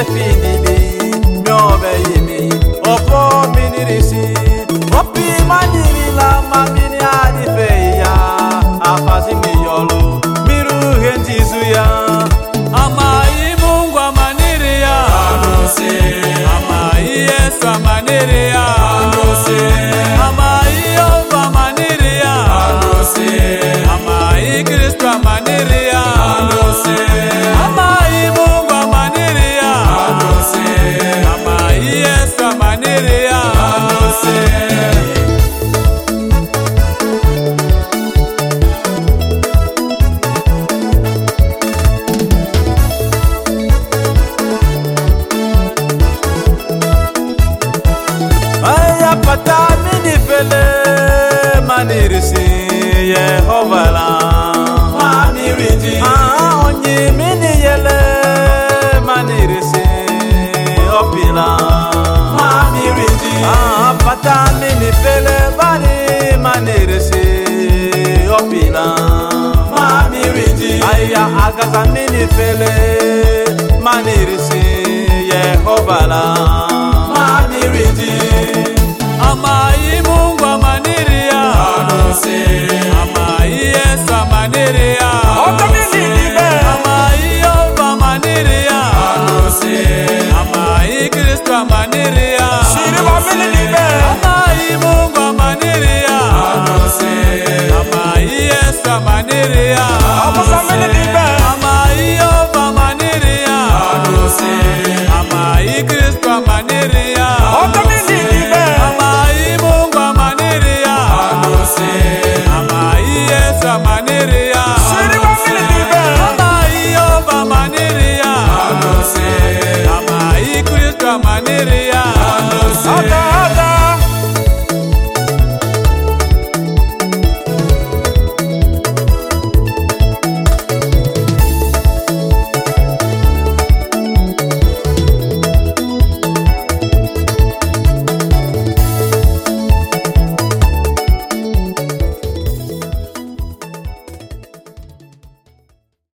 finidi miobe yimi opo minirisi opi maniri la mamini adifeya afasi miyolo miru henjizuya Amai Mungu amaniria Anose Amai Yesu amaniria Anose Amai Yehova amaniria Anose Amai Kristo amaniria Anose Amai Mungu amaniria Anose Amai Yesu amaniria Anose aya pata mini fele manirisi Yehova la Maniriji onye mini yele manirisi opila Maniriji pata mini fele bani manirisi opila Maniriji aya agaza mini fele manirisi Yehova la Maniriji Amai Mungu amaniria Anose